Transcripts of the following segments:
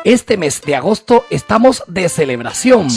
Este mes de agosto estamos de celebración.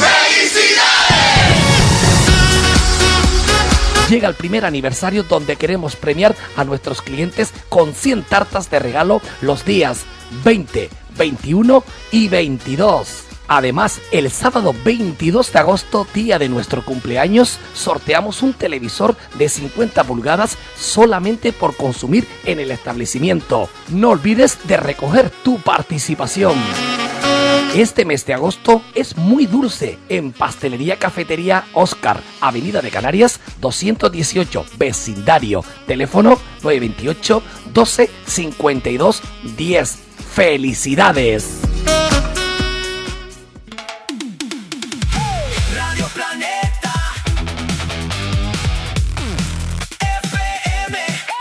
Llega el primer aniversario donde queremos premiar a nuestros clientes con 100 tartas de regalo los días 20, 21 y 22. Además, el sábado 22 de agosto, día de nuestro cumpleaños, sorteamos un televisor de 50 pulgadas solamente por consumir en el establecimiento. No olvides de recoger tu participación. Este mes de agosto es muy dulce en Pastelería Cafetería Oscar, Avenida de Canarias 218, vecindario, teléfono 928 12 52 10. ¡Felicidades! Radio Planeta FM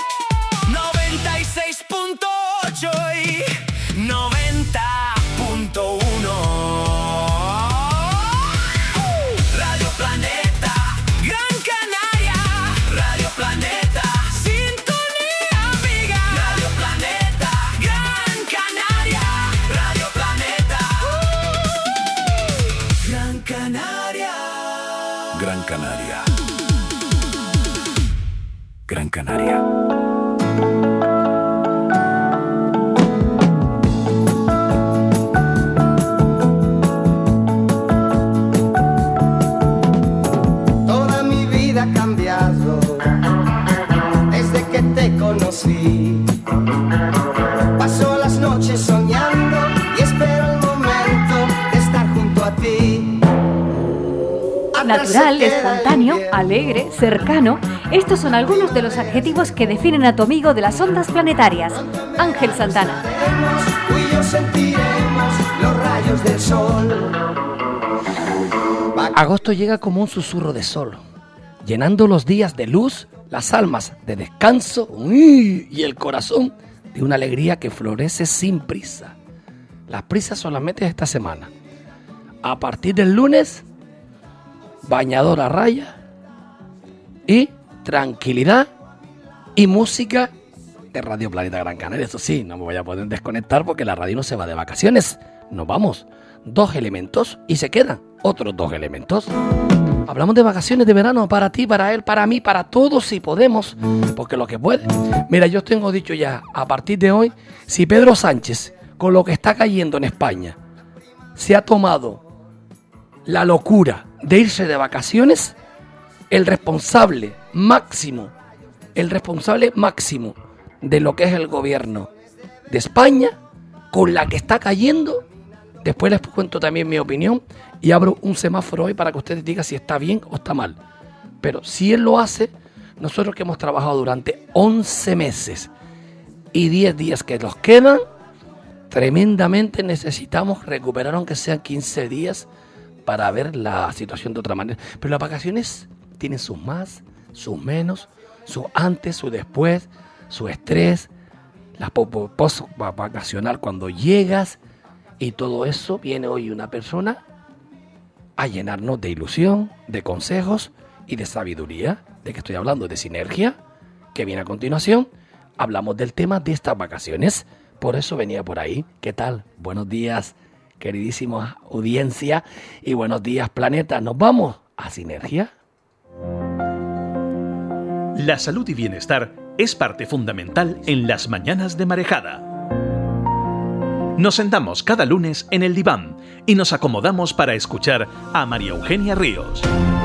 96.8 y 90.1. Radio Planeta Gran Canaria. Radio Planeta Sintonía Amiga. Radio Planeta Gran Canaria. Radio Planeta Gran Canaria. Gran Canaria. Gran Canaria. Toda mi vida ha cambiado desde que te conocí. Paso las noches soñando y espero el momento de estar junto a ti. Natural, espontáneo, alegre, cercano. Estos son algunos de los adjetivos que definen a tu amigo de las ondas planetarias, Ángel Santana. Tú y yo sentiremos los rayos del sol. Agosto llega como un susurro de sol, llenando los días de luz, las almas de descanso y el corazón de una alegría que florece sin prisa. Las prisas solamente esta semana. A partir del lunes, bañador a raya y tranquilidad y música de Radio Planeta Gran Canaria. Eso sí, no me voy a poder desconectar porque la radio no se va de vacaciones. Nos vamos 2 elementos y se quedan otros 2 elementos. Hablamos de vacaciones de verano para ti, para él, para mí, para todos si podemos, porque lo que puede. Mira, yo tengo dicho ya, a partir de hoy, si Pedro Sánchez, con lo que está cayendo en España, se ha tomado la locura de irse de vacaciones, el responsable máximo de lo que es el gobierno de España, con la que está cayendo, después les cuento también mi opinión y abro un semáforo hoy para que ustedes digan si está bien o está mal. Pero si él lo hace, nosotros que hemos trabajado durante 11 meses y 10 días que nos quedan, tremendamente necesitamos recuperar aunque sean 15 días para ver la situación de otra manera. Pero las vacaciones tienen sus más, sus menos, su antes, su después, su estrés, la post-vacacional cuando llegas, y todo eso viene hoy una persona a llenarnos de ilusión, de consejos y de sabiduría. ¿De qué estoy hablando? De sinergia, que viene a continuación. Hablamos del tema de estas vacaciones, por eso venía por ahí. ¿Qué tal? Buenos días, queridísima audiencia, y buenos días, planeta. Nos vamos a sinergia. La salud y bienestar es parte fundamental en las mañanas de Marejada. Nos sentamos cada lunes en el diván y nos acomodamos para escuchar a María Eugenia Ríos.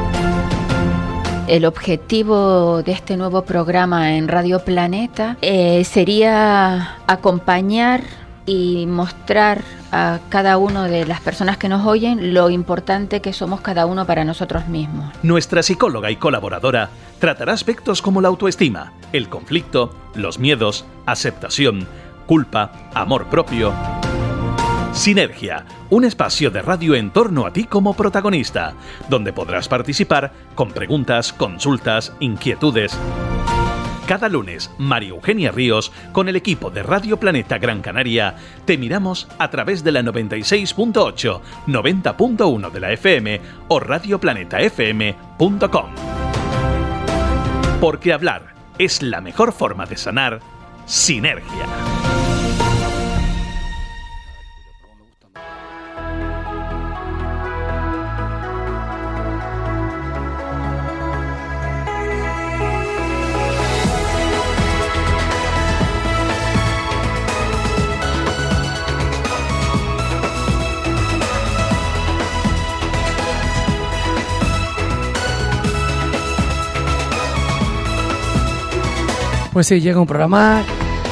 El objetivo de este nuevo programa en Radio Planeta sería acompañar y mostrar a cada una de las personas que nos oyen lo importante que somos cada uno para nosotros mismos. Nuestra psicóloga y colaboradora tratará aspectos como la autoestima, el conflicto, los miedos, aceptación, culpa, amor propio. Sinergia, un espacio de radio en torno a ti como protagonista, donde podrás participar con preguntas, consultas, inquietudes. Cada lunes, María Eugenia Ríos, con el equipo de Radio Planeta Gran Canaria, te miramos a través de la 96.8, 90.1 de la FM o radioplanetafm.com. Porque hablar es la mejor forma de sanar. Sinergia. Pues sí, llega un programa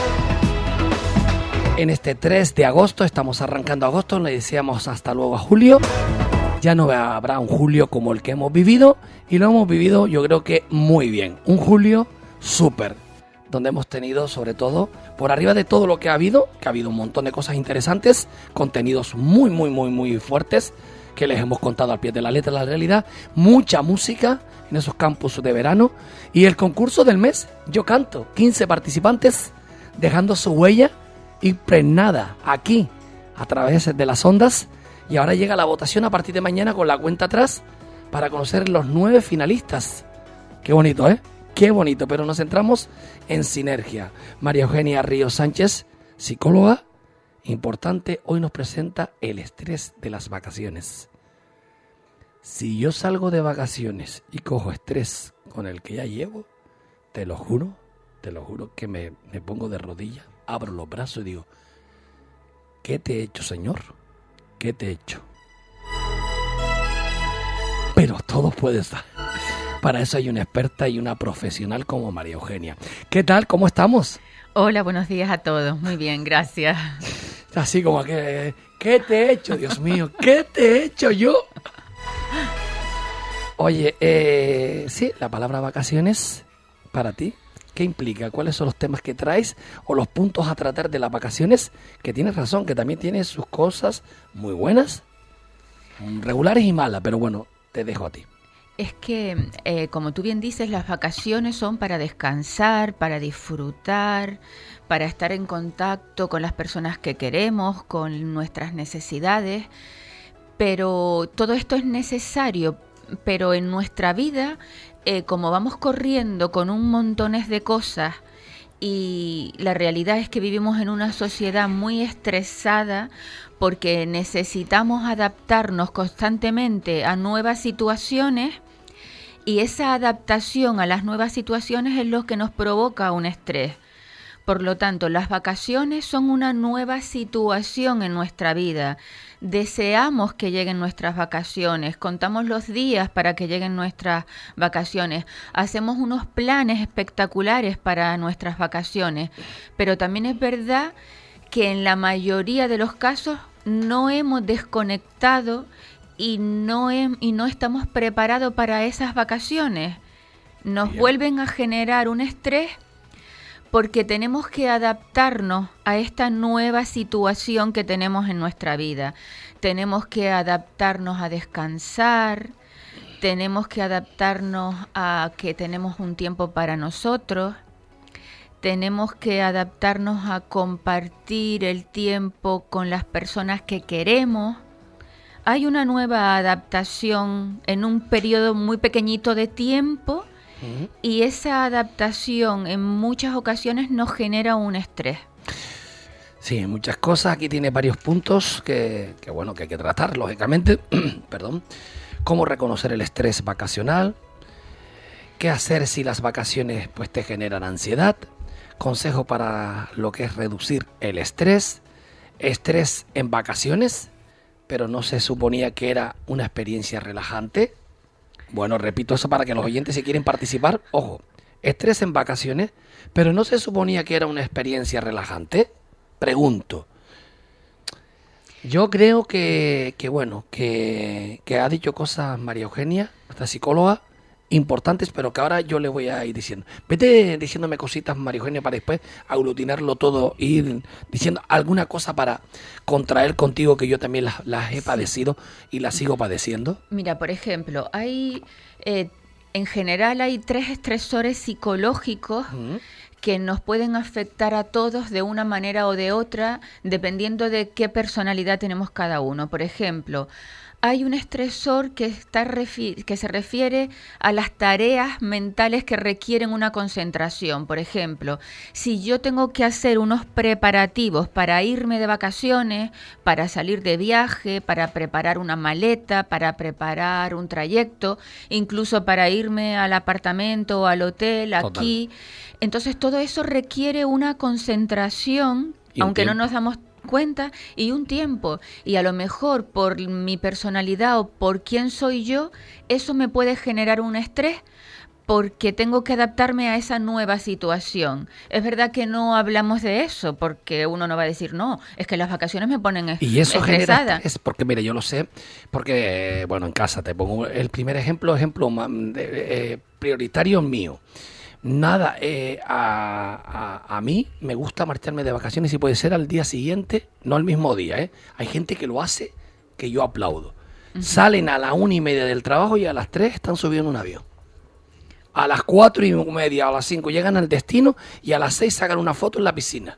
en este 3 de agosto, estamos arrancando agosto, le decíamos hasta luego a julio. Ya no habrá un julio como el que hemos vivido, y lo hemos vivido yo creo que muy bien. Un julio súper, donde hemos tenido sobre todo, por arriba de todo lo que ha habido un montón de cosas interesantes, contenidos muy fuertes, que les hemos contado al pie de la letra la realidad, mucha música en esos campus de verano, y el concurso del mes, Yo Canto, 15 participantes dejando su huella impregnada aquí, a través de las ondas, y ahora llega la votación a partir de mañana con la cuenta atrás para conocer los 9 finalistas. Qué bonito, ¿eh? Qué bonito, pero nos centramos en Sinergia. María Eugenia Ríos Sánchez, psicóloga, importante, hoy nos presenta el estrés de las vacaciones. Si yo salgo de vacaciones y cojo estrés con el que ya llevo, te lo juro que me pongo de rodillas, abro los brazos y digo, ¿qué te he hecho, Señor? ¿Qué te he hecho? Pero todo puede estar. Para eso hay una experta y una profesional como María Eugenia. ¿Qué tal? ¿Cómo estamos? Hola, buenos días a todos. Muy bien, gracias. Así como que, ¿qué te he hecho, Dios mío? ¿Qué te he hecho yo? Oye, sí, la palabra vacaciones, para ti, ¿qué implica? ¿Cuáles son los temas que traes o los puntos a tratar de las vacaciones? Que tienes razón, que también tiene sus cosas muy buenas, regulares y malas, pero bueno, te dejo a ti. Es que, como tú bien dices, las vacaciones son para descansar, para disfrutar, para estar en contacto con las personas que queremos, con nuestras necesidades, pero todo esto es necesario, pero en nuestra vida, como vamos corriendo con un montones de cosas, y la realidad es que vivimos en una sociedad muy estresada porque necesitamos adaptarnos constantemente a nuevas situaciones, y esa adaptación a las nuevas situaciones es lo que nos provoca un estrés. Por lo tanto, las vacaciones son una nueva situación en nuestra vida. Deseamos que lleguen nuestras vacaciones, contamos los días para que lleguen nuestras vacaciones, hacemos unos planes espectaculares para nuestras vacaciones, pero también es verdad que en la mayoría de los casos no hemos desconectado y no estamos preparados para esas vacaciones. Nos Bien. Vuelven a generar un estrés porque tenemos que adaptarnos a esta nueva situación que tenemos en nuestra vida. Tenemos que adaptarnos a descansar, tenemos que adaptarnos a que tenemos un tiempo para nosotros, tenemos que adaptarnos a compartir el tiempo con las personas que queremos. Hay una nueva adaptación en un periodo muy pequeñito de tiempo, y esa adaptación en muchas ocasiones nos genera un estrés. Sí, muchas cosas. Aquí tiene varios puntos que hay que tratar, lógicamente. Perdón. Cómo reconocer el estrés vacacional. Qué hacer si las vacaciones pues te generan ansiedad. Consejo para lo que es reducir el estrés. Estrés en vacaciones, pero no se suponía que era una experiencia relajante. Bueno, repito eso para que los oyentes, si quieren participar, ojo, estrés en vacaciones, pero no se suponía que era una experiencia relajante. Pregunto. Yo creo que ha dicho cosas María Eugenia, nuestra psicóloga, importantes, pero que ahora yo le voy a ir diciendo. Vete diciéndome cositas, María Eugenia, para después aglutinarlo todo, ir diciendo alguna cosa para contraer contigo, que yo también las he padecido y las sigo padeciendo. Mira, por ejemplo, en general hay 3 estresores psicológicos que nos pueden afectar a todos de una manera o de otra, dependiendo de qué personalidad tenemos cada uno. Por ejemplo, hay un estresor que se refiere a las tareas mentales que requieren una concentración. Por ejemplo, si yo tengo que hacer unos preparativos para irme de vacaciones, para salir de viaje, para preparar una maleta, para preparar un trayecto, incluso para irme al apartamento o al hotel, aquí. Entonces todo eso requiere una concentración, aunque no nos damos cuenta, y un tiempo, y a lo mejor por mi personalidad o por quién soy yo, eso me puede generar un estrés, porque tengo que adaptarme a esa nueva situación. Es verdad que no hablamos de eso, porque uno no va a decir, no, es que las vacaciones me ponen Y eso estresada. genera estrés, porque mira, yo lo sé, porque, bueno, en casa te pongo el primer ejemplo prioritario mío. Nada, a mí me gusta marcharme de vacaciones y puede ser al día siguiente, no al mismo día, ¿eh? Hay gente que lo hace que yo aplaudo. Salen a las 1:30 del trabajo y a las 3 están subiendo un avión. A las 4:30, a las 5 llegan al destino y a las 6 sacan una foto en la piscina.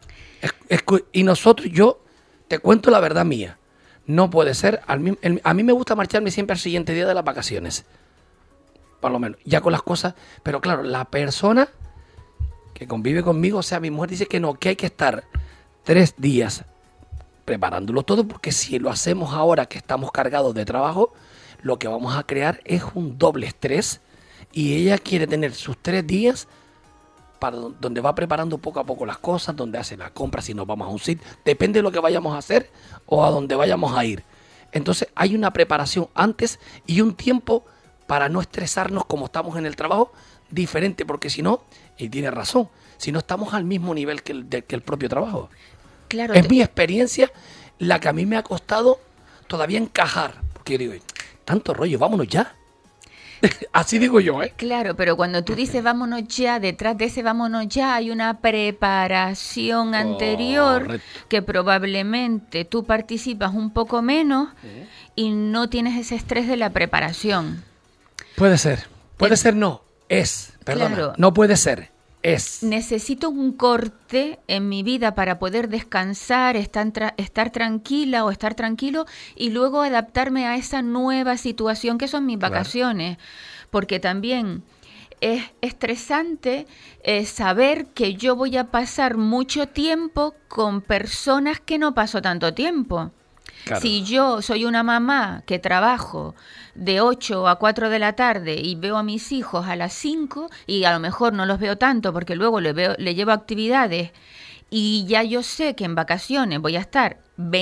Y nosotros, yo te cuento la verdad mía. No puede ser. A mí me gusta marcharme siempre al siguiente día de las vacaciones. Por lo menos, ya con las cosas. Pero claro, la persona que convive conmigo, o sea, mi mujer dice que no, que hay que estar 3 días preparándolo todo, porque si lo hacemos ahora que estamos cargados de trabajo, lo que vamos a crear es un doble estrés. Y ella quiere tener sus 3 días para donde va preparando poco a poco las cosas, donde hace la compra, si nos vamos a un sitio, depende de lo que vayamos a hacer o a dónde vayamos a ir. Entonces hay una preparación antes y un tiempo para no estresarnos como estamos en el trabajo diferente, porque si no, y tiene razón, si no estamos al mismo nivel que el propio trabajo. Claro, Es mi experiencia la que a mí me ha costado todavía encajar, porque yo digo, tanto rollo, vámonos ya. Así digo yo, ¿eh? Claro, pero cuando tú dices vámonos ya, detrás de ese vámonos ya hay una preparación anterior Correcto. que probablemente tú participas un poco menos y no tienes ese estrés de la preparación. Puede ser no, es, perdona, Claro. no puede ser, es. Necesito un corte en mi vida para poder descansar, estar tranquila o estar tranquilo y luego adaptarme a esa nueva situación que son mis Claro. vacaciones. Porque también es estresante saber que yo voy a pasar mucho tiempo con personas que no paso tanto tiempo. Claro. Si yo soy una mamá que trabajo de 8 a 4 de la tarde y veo a mis hijos a las 5 y a lo mejor no los veo tanto porque luego le llevo actividades y ya yo sé que en vacaciones voy a estar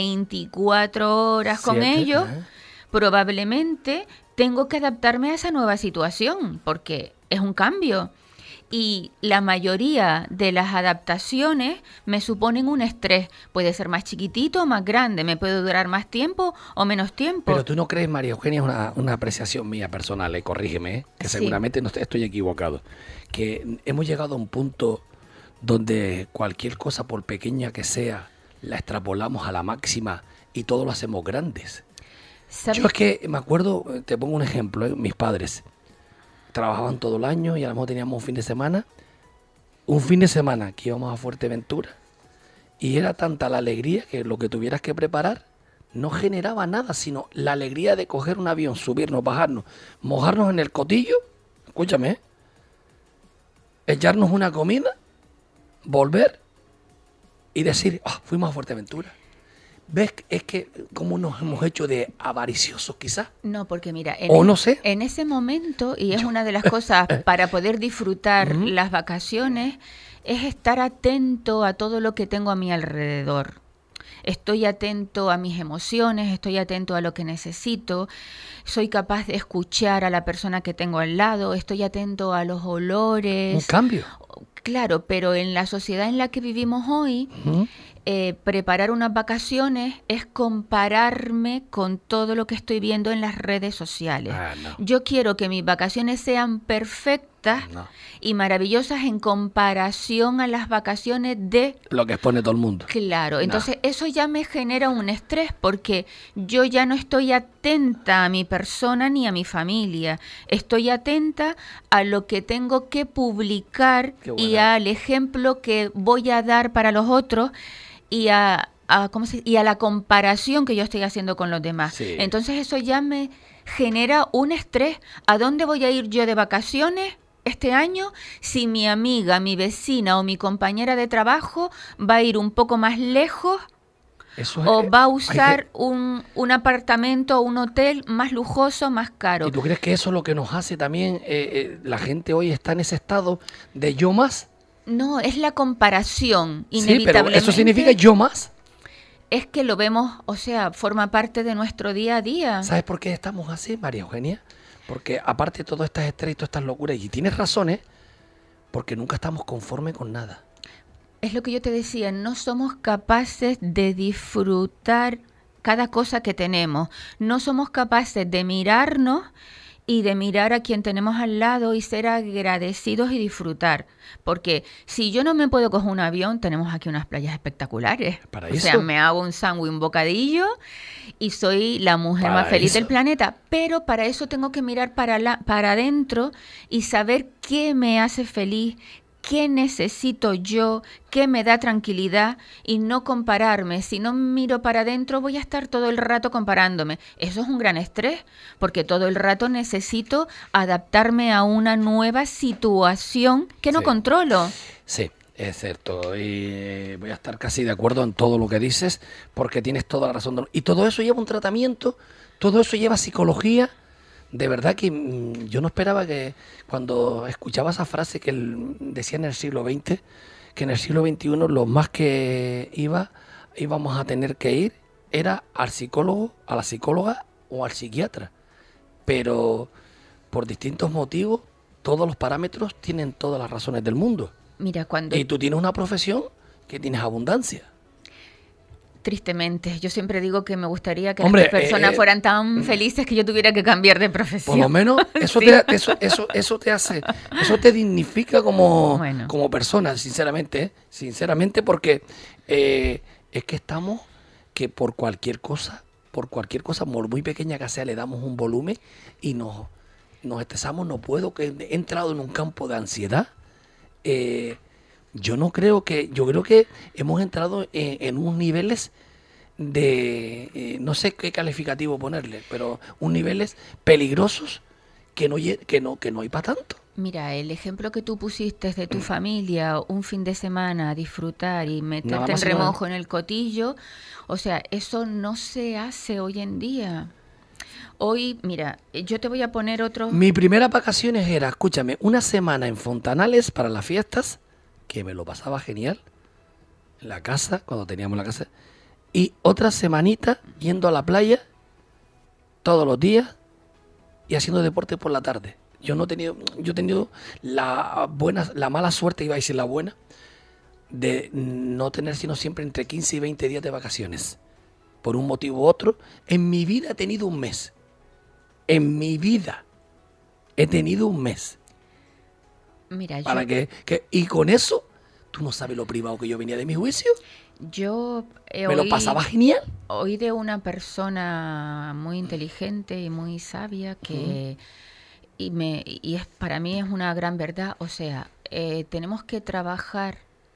24 horas con 7, ellos, probablemente tengo que adaptarme a esa nueva situación porque es un cambio. Y la mayoría de las adaptaciones me suponen un estrés. Puede ser más chiquitito o más grande, me puede durar más tiempo o menos tiempo. Pero tú no crees, María Eugenia, es una apreciación mía personal, corrígeme, que Sí. seguramente no estoy equivocado, que hemos llegado a un punto donde cualquier cosa, por pequeña que sea, la extrapolamos a la máxima y todo lo hacemos grandes. ¿Sabes? Yo es que me acuerdo, te pongo un ejemplo, mis padres trabajaban todo el año y a lo mejor teníamos un fin de semana que íbamos a Fuerteventura y era tanta la alegría que lo que tuvieras que preparar no generaba nada, sino la alegría de coger un avión, subirnos, bajarnos, mojarnos en el cotillo, escúchame, echarnos una comida, volver y decir, fuimos a Fuerteventura. ¿Ves? Es que como nos hemos hecho de avariciosos quizás. No, porque mira, O no sé. en ese momento, y es una de las cosas para poder disfrutar las vacaciones, es estar atento a todo lo que tengo a mi alrededor. Estoy atento a mis emociones, estoy atento a lo que necesito, soy capaz de escuchar a la persona que tengo al lado, estoy atento a los olores. Un cambio. Claro, pero en la sociedad en la que vivimos hoy, preparar unas vacaciones es compararme con todo lo que estoy viendo en las redes sociales. No. Yo quiero que mis vacaciones sean perfectas No. y maravillosas en comparación a las vacaciones de... Lo que expone todo el mundo. Claro, entonces eso ya me genera un estrés porque yo ya no estoy atenta a mi persona ni a mi familia. Estoy atenta a lo que tengo que publicar Qué y buena. al ejemplo que voy a dar para los otros y a la comparación que yo estoy haciendo con los demás. Sí. Entonces eso ya me genera un estrés. ¿A dónde voy a ir yo de vacaciones este año si mi amiga, mi vecina o mi compañera de trabajo va a ir un poco más lejos Eso o va a hay usar que- un apartamento o un hotel más lujoso, más caro? ¿Y tú crees que eso es lo que nos hace también? La gente hoy está en ese estado de yo más. No, es la comparación, Sí, pero inevitablemente. eso significa yo más. Es que lo vemos, o sea, forma parte de nuestro día a día. ¿Sabes por qué estamos así, María Eugenia? Porque aparte de todas estas estrés y todas estas locuras, y tienes razones, porque nunca estamos conformes con nada. Es lo que yo te decía, no somos capaces de disfrutar cada cosa que tenemos. No somos capaces de mirarnos y de mirar a quien tenemos al lado y ser agradecidos y disfrutar. Porque si yo no me puedo coger un avión, tenemos aquí unas playas espectaculares. Para o eso. sea, me hago un sándwich, un bocadillo y soy la mujer Para más feliz eso. del planeta. Pero para eso tengo que mirar para adentro y saber qué me hace feliz, qué necesito yo, qué me da tranquilidad y no compararme. Si no miro para adentro voy a estar todo el rato comparándome. Eso es un gran estrés, porque todo el rato necesito adaptarme a una nueva situación que no Sí. controlo. Sí, es cierto. Y voy a estar casi de acuerdo en todo lo que dices, porque tienes toda la razón. Y todo eso lleva un tratamiento, todo eso lleva psicología. De verdad que yo no esperaba que cuando escuchaba esa frase que él decía en el siglo XX, que en el siglo XXI lo más que íbamos a tener que ir era al psicólogo, a la psicóloga o al psiquiatra. Pero por distintos motivos, todos los parámetros tienen todas las razones del mundo. Mira, cuando Y tú tienes una profesión que tienes abundancia. tristemente, yo siempre digo que me gustaría que Hombre, las personas fueran tan felices que yo tuviera que cambiar de profesión. Por lo menos eso, Sí. eso te hace, eso te dignifica como, Bueno. como persona, sinceramente, ¿eh? Sinceramente, porque es que estamos que por cualquier cosa, por muy pequeña que sea, le damos un volumen y nos estresamos. No puedo, que he entrado en un campo de ansiedad. Yo creo que hemos entrado en unos niveles de, no sé qué calificativo ponerle, pero unos niveles peligrosos que no hay para tanto. Mira, el ejemplo que tú pusiste de tu familia, un fin de semana, disfrutar y Nada meterte en más y nada. remojo en el cotillo, o sea, eso no se hace hoy en día. Hoy, mira, yo te voy a poner otro... Mi primera vacaciones era, escúchame, una semana en Fontanales para las fiestas, que me lo pasaba genial, en la casa, cuando teníamos la casa, y otra semanita yendo a la playa todos los días y haciendo deporte por la tarde. Yo he tenido la mala suerte, iba a decir la buena, de no tener sino siempre entre 15 y 20 días de vacaciones. Por un motivo u otro, en mi vida he tenido un mes. En mi vida he tenido un mes. Mira, Para y con eso, tú no sabes lo privado que yo venía de mi juicio. yo Me lo pasaba genial. oí de una persona muy inteligente y muy sabia que para mí es una gran verdad. O sea, tenemos que trabajar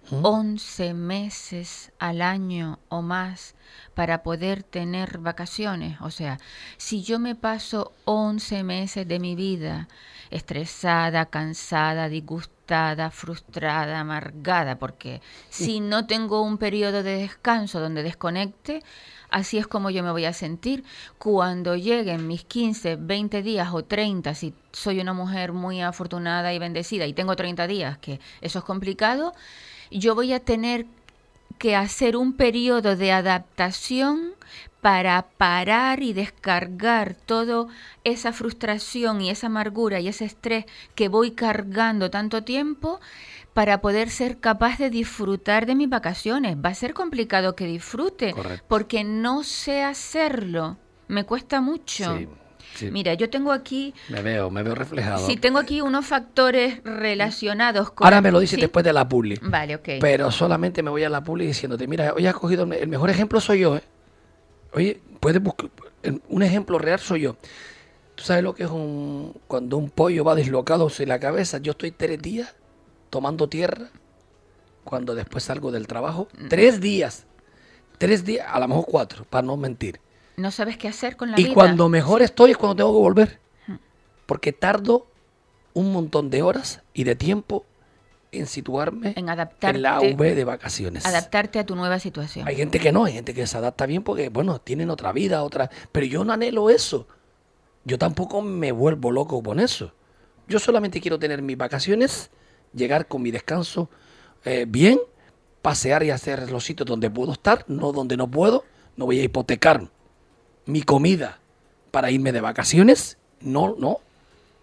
11 meses al año o más para poder tener vacaciones. O sea, si yo me paso 11 meses de mi vida estresada, cansada, disgustada, frustrada, amargada, porque si no tengo un periodo de descanso donde desconecte, así es como yo me voy a sentir. Cuando lleguen mis 15, 20 días o 30, si soy una mujer muy afortunada y bendecida y tengo 30 días, que eso es complicado, yo voy a tener que hacer un periodo de adaptación para parar y descargar toda esa frustración y esa amargura y ese estrés que voy cargando tanto tiempo para poder ser capaz de disfrutar de mis vacaciones. Va a ser complicado que disfrute, Correcto. porque no sé hacerlo. Me cuesta mucho. Sí, sí. Mira, yo tengo aquí, Me veo reflejado. sí, tengo aquí unos factores relacionados con... Ahora me lo dices ¿Sí? después de la publi. Vale, ok. Pero solamente me voy a la publi diciéndote, mira, hoy has cogido el mejor ejemplo soy yo, ¿eh? Oye, puedes buscar un ejemplo real soy yo. ¿Tú sabes lo que es cuando un pollo va dislocado en la cabeza? Yo estoy 3 días tomando tierra cuando después salgo del trabajo. 3 días. 3 días, a lo mejor 4, para no mentir. No sabes qué hacer con la Y vida. cuando mejor estoy es cuando tengo que volver. Porque tardo un montón de horas y de tiempo en situarme En adaptarte. en la V de vacaciones. Adaptarte a tu nueva situación. Hay gente que no, hay gente que se adapta bien porque, bueno, tienen otra vida, otra... Pero yo no anhelo eso. Yo tampoco me vuelvo loco con eso. Yo solamente quiero tener mis vacaciones, llegar con mi descanso bien, pasear y hacer los sitios donde puedo estar, no donde no puedo. No voy a hipotecar mi comida para irme de vacaciones. No, no.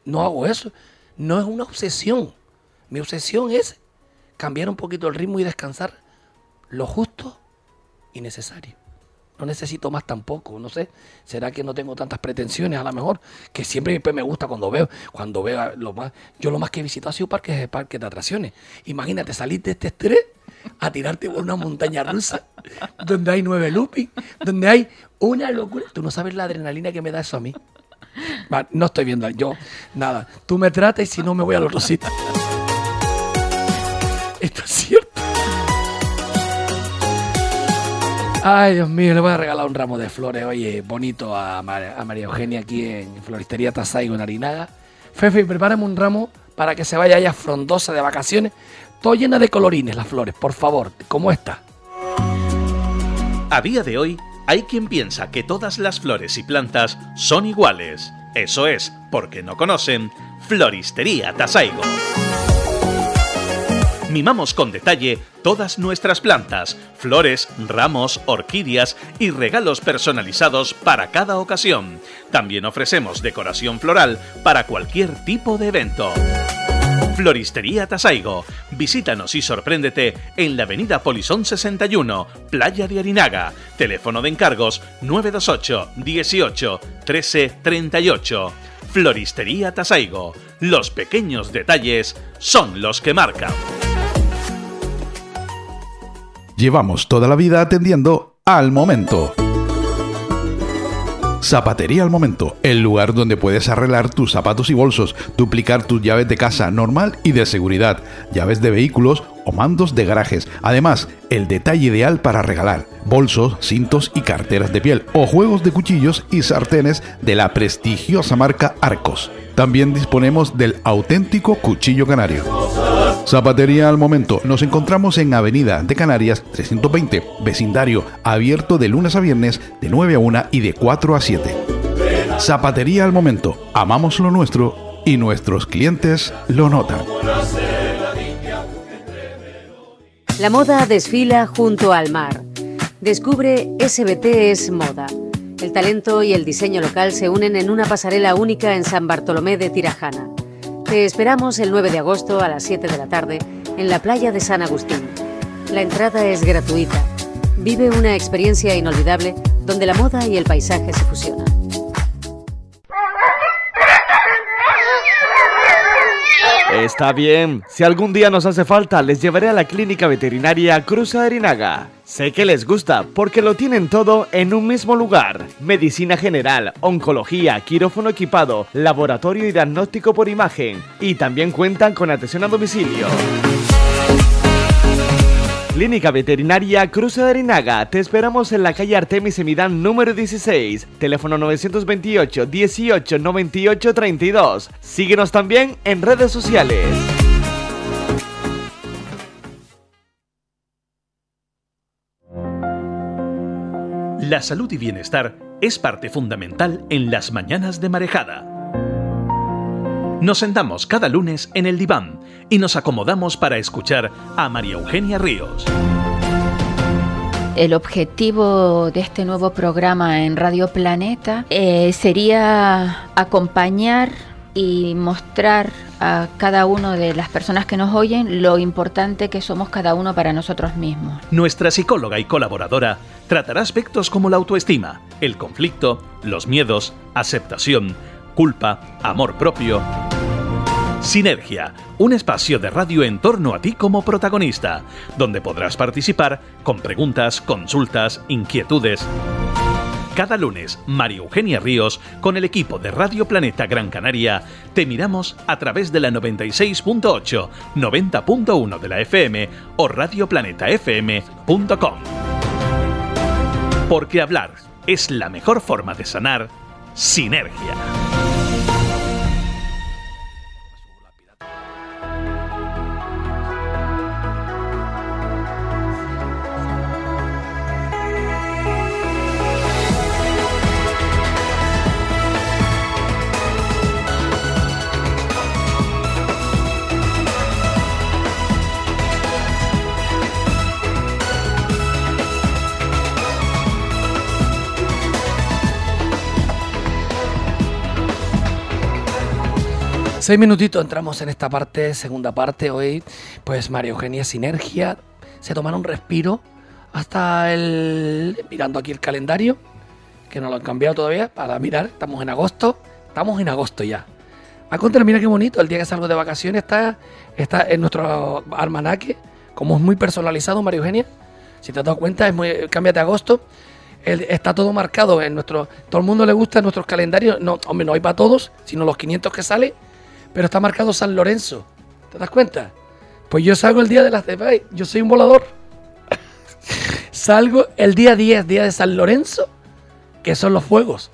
no hago eso. No es una obsesión. Mi obsesión es cambiar un poquito el ritmo y descansar lo justo y necesario. No necesito más tampoco, no sé. ¿Será que no tengo tantas pretensiones? A lo mejor, que siempre me gusta cuando veo lo más. Yo lo más que he visitado ha sido parques de atracciones. Imagínate salir de este estrés a tirarte por una montaña rusa donde hay 9 looping, donde hay una locura. Tú no sabes la adrenalina que me da eso a mí. No estoy viendo yo nada. Tú me tratas y si no me voy al otro sitio. Esto es cierto. Ay, Dios mío, le voy a regalar un ramo de flores, oye, bonito a María Eugenia aquí en Floristería Tasaigo en Arinaga. Fefe, prepárame un ramo para que se vaya ella frondosa de vacaciones. Todo llena de colorines las flores, por favor. ¿Cómo está? A día de hoy, hay quien piensa que todas las flores y plantas son iguales. Eso es porque no conocen Floristería Tasaigo. Mimamos con detalle todas nuestras plantas, flores, ramos, orquídeas y regalos personalizados para cada ocasión. También ofrecemos decoración floral para cualquier tipo de evento. Floristería Tasaigo. Visítanos y sorpréndete en la avenida Polisón 61, Playa de Arinaga. Teléfono de encargos 928 18 13 38. Floristería Tasaigo. Los pequeños detalles son los que marcan. Llevamos toda la vida atendiendo al momento. Zapatería al Momento, el lugar donde puedes arreglar tus zapatos y bolsos, duplicar tus llaves de casa normal y de seguridad, llaves de vehículos o mandos de garajes. Además, el detalle ideal para regalar: bolsos, cintos y carteras de piel o juegos de cuchillos y sartenes de la prestigiosa marca Arcos. También disponemos del auténtico cuchillo canario. Zapatería al Momento. Nos encontramos en Avenida de Canarias 320, vecindario, abierto de lunes a viernes de 9 a 1 y de 4 a 7. Zapatería al Momento. Amamos lo nuestro y nuestros clientes lo notan. La moda desfila junto al mar. Descubre SBT es Moda. El talento y el diseño local se unen en una pasarela única en San Bartolomé de Tirajana. Te esperamos el 9 de agosto a las 7 de la tarde en la playa de San Agustín. La entrada es gratuita. Vive una experiencia inolvidable donde la moda y el paisaje se fusionan. Está bien, si algún día nos hace falta, les llevaré a la clínica veterinaria Cruz de Arinaga. Sé que les gusta porque lo tienen todo en un mismo lugar. Medicina general, oncología, quirófano equipado, laboratorio y diagnóstico por imagen. Y también cuentan con atención a domicilio. Clínica Veterinaria Cruz de Arinaga. Te esperamos en la calle Artemis Semidán número 16. Teléfono 928 18 98 32. Síguenos también en redes sociales. La salud y bienestar es parte fundamental en las mañanas de Marejada. Nos sentamos cada lunes en el diván y nos acomodamos para escuchar a María Eugenia Ríos. El objetivo de este nuevo programa en Radio Planeta sería acompañar y mostrar a cada una de las personas que nos oyen lo importante que somos cada uno para nosotros mismos. Nuestra psicóloga y colaboradora tratará aspectos como la autoestima, el conflicto, los miedos, aceptación, culpa, amor propio. Sinergia, un espacio de radio en torno a ti como protagonista, donde podrás participar con preguntas, consultas, inquietudes. Cada lunes, María Eugenia Ríos, con el equipo de Radio Planeta Gran Canaria, te miramos a través de la 96.8, 90.1 de la FM o radioplanetafm.com. Porque hablar es la mejor forma de sanar. Sinergia. 6 minutitos entramos en esta parte, segunda parte. Hoy, pues María Eugenia Sinergia se tomaron un respiro hasta mirando aquí el calendario, que no lo han cambiado todavía, para mirar, estamos en agosto ya. A contra, mira qué bonito, el día que salgo de vacaciones está en nuestro almanaque, como es muy personalizado, María Eugenia, si te has dado cuenta, cámbiate a agosto, está todo marcado en todo el mundo le gusta nuestros calendarios, no, hombre, no hay para todos, sino los 500 que sale, pero está marcado San Lorenzo, ¿te das cuenta? Pues yo salgo el día de las de yo soy un volador, salgo el día 10, día de San Lorenzo, que son los fuegos,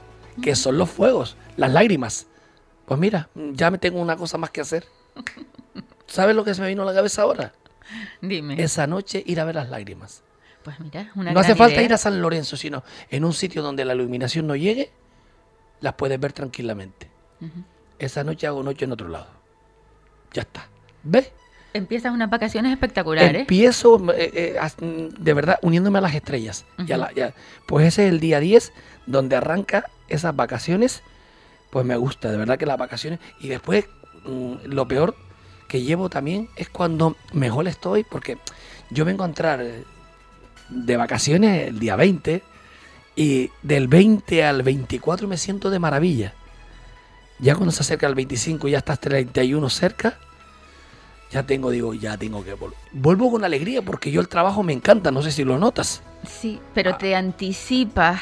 las lágrimas. Pues mira, ya me tengo una cosa más que hacer. ¿Sabes lo que se me vino a la cabeza ahora? Dime. Esa noche ir a ver las lágrimas. Pues mira, una no hace gran falta idea. ir a San Lorenzo, sino en un sitio donde la iluminación no llegue, las puedes ver tranquilamente. Esa noche hago noche en otro lado. Ya está. ¿Ves? Empiezas unas vacaciones espectaculares. Empiezo, de verdad, uniéndome a las estrellas. Pues ese es el día 10, donde arranca esas vacaciones. Pues me gusta, de verdad que las vacaciones. Y después, lo peor que llevo también es cuando mejor estoy, porque yo vengo a entrar de vacaciones el día 20, y del 20 al 24 me siento de maravilla. Ya cuando se acerca el 25, ya estás 31 cerca, ya tengo que volver. Vuelvo con alegría porque yo el trabajo me encanta, no sé si lo notas. Sí, pero te anticipas.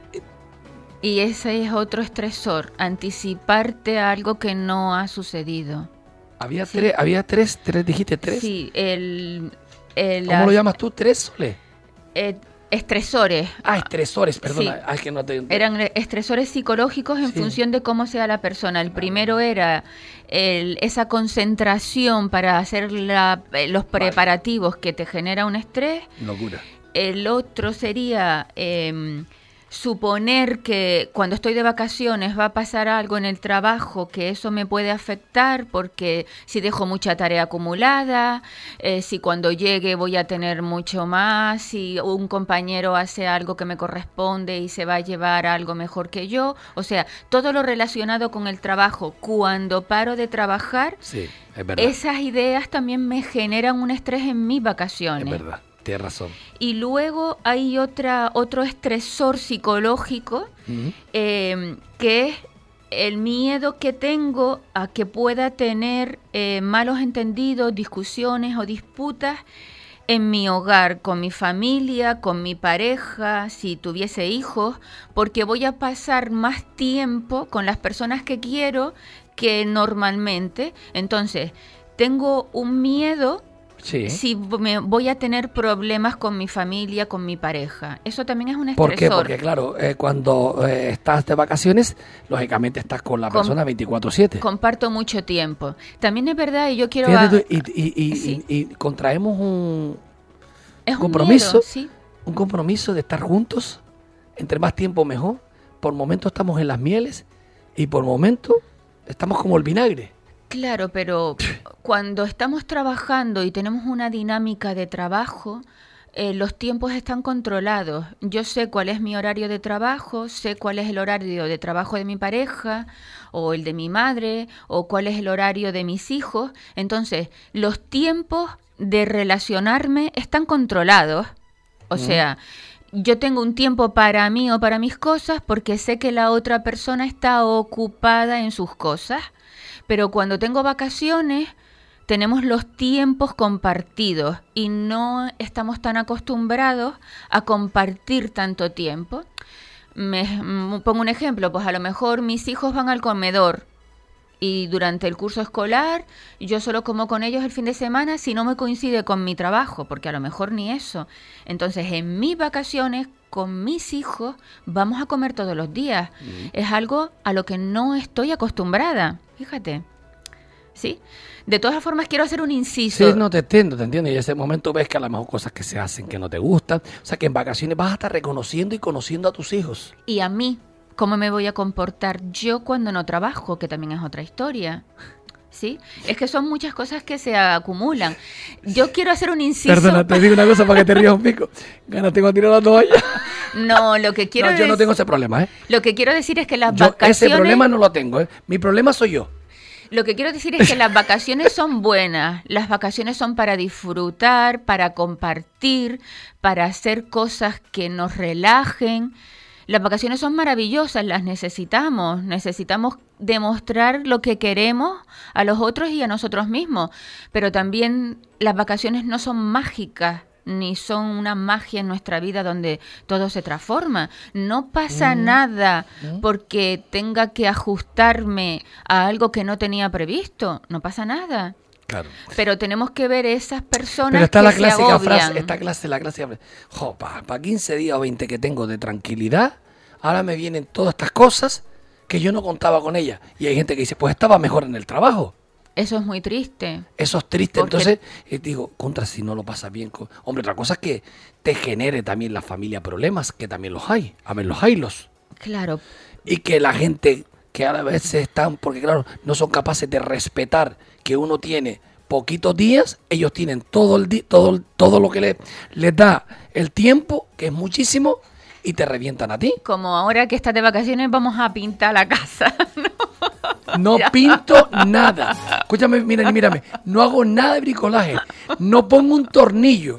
Y ese es otro estresor, anticiparte a algo que no ha sucedido. Había Sí. tres, dijiste tres. Sí, ¿Cómo lo llamas tú? ¿Tres soles? Estresores. Estresores, perdona. Sí. Es que no te... Eran estresores psicológicos en función de cómo sea la persona. El primero era esa concentración para hacer los preparativos que te genera un estrés. Locura. El otro sería suponer que cuando estoy de vacaciones va a pasar algo en el trabajo, que eso me puede afectar porque si dejo mucha tarea acumulada, si cuando llegue voy a tener mucho más, si un compañero hace algo que me corresponde y se va a llevar algo mejor que yo. O sea, todo lo relacionado con el trabajo. Cuando paro de trabajar, sí, es verdad. Esas ideas también me generan un estrés en mis vacaciones. Es verdad. Tienes razón. Y luego hay otro estresor psicológico, que es el miedo que tengo a que pueda tener malos entendidos, discusiones o disputas en mi hogar, con mi familia, con mi pareja, si tuviese hijos, porque voy a pasar más tiempo con las personas que quiero que normalmente. Entonces, tengo un miedo. Sí. Si me voy a tener problemas con mi familia, con mi pareja. Eso también es un estresor. ¿Por qué? Porque claro, cuando estás de vacaciones, lógicamente estás con la persona 24/7. Comparto mucho tiempo. También es verdad, y yo quiero... Fíjate tú, y contraemos un Un compromiso, miedo, sí. un compromiso de estar juntos, entre más tiempo mejor. Por momentos estamos en las mieles y por momentos estamos como el vinagre. Claro, pero cuando estamos trabajando y tenemos una dinámica de trabajo, los tiempos están controlados. Yo sé cuál es mi horario de trabajo, sé cuál es el horario de trabajo de mi pareja o el de mi madre o cuál es el horario de mis hijos. Entonces, los tiempos de relacionarme están controlados. O sea, yo tengo un tiempo para mí o para mis cosas porque sé que la otra persona está ocupada en sus cosas. Pero cuando tengo vacaciones, tenemos los tiempos compartidos y no estamos tan acostumbrados a compartir tanto tiempo. Pongo un ejemplo, pues a lo mejor mis hijos van al comedor y durante el curso escolar yo solo como con ellos el fin de semana si no me coincide con mi trabajo, porque a lo mejor ni eso. Entonces, en mis vacaciones con mis hijos vamos a comer todos los días. Es algo a lo que no estoy acostumbrada. Fíjate, ¿sí? De todas formas, quiero hacer un inciso. Sí, no, te entiendo. Y en ese momento ves que a lo mejor cosas que se hacen que no te gustan. O sea, que en vacaciones vas a estar reconociendo y conociendo a tus hijos. Y a mí, ¿cómo me voy a comportar yo cuando no trabajo? Que también es otra historia. ¿Sí? Es que son muchas cosas que se acumulan. Yo quiero hacer un inciso. Perdona, te digo una cosa para que te rías un pico. Ganas tengo a tirar la toalla. No, lo que quiero yo no tengo ese problema, ¿eh? Lo que quiero decir es que las vacaciones... Ese problema no lo tengo, ¿eh? Mi problema soy yo. Lo que quiero decir es que las vacaciones son buenas, las vacaciones son para disfrutar, para compartir, para hacer cosas que nos relajen. Las vacaciones son maravillosas, las necesitamos demostrar lo que queremos a los otros y a nosotros mismos, pero también las vacaciones no son mágicas, ni son una magia en nuestra vida donde todo se transforma. No pasa nada porque tenga que ajustarme a algo que no tenía previsto. No pasa nada. Claro. Pero tenemos que ver esas personas Pero está que la se clásica agobian. frase, esta clase, la clásica frase. Jo, para 15 días o 20 que tengo de tranquilidad, ahora me vienen todas estas cosas que yo no contaba con ellas. Y hay gente que dice, pues estaba mejor en el trabajo. Eso es muy triste. Eso es triste. Porque- Entonces, digo, contra si no lo pasas bien. Hombre, otra cosa es que te genere también la familia problemas, que también los hay. A ver, los haylos. Claro. Y que la gente que a veces están, porque claro, no son capaces de respetar que uno tiene poquitos días, ellos tienen todo el todo lo que les da el tiempo, que es muchísimo, y te revientan a ti. Como ahora que estás de vacaciones vamos a pintar la casa. No pinto nada. Escúchame, mírame. No hago nada de bricolaje. No pongo un tornillo.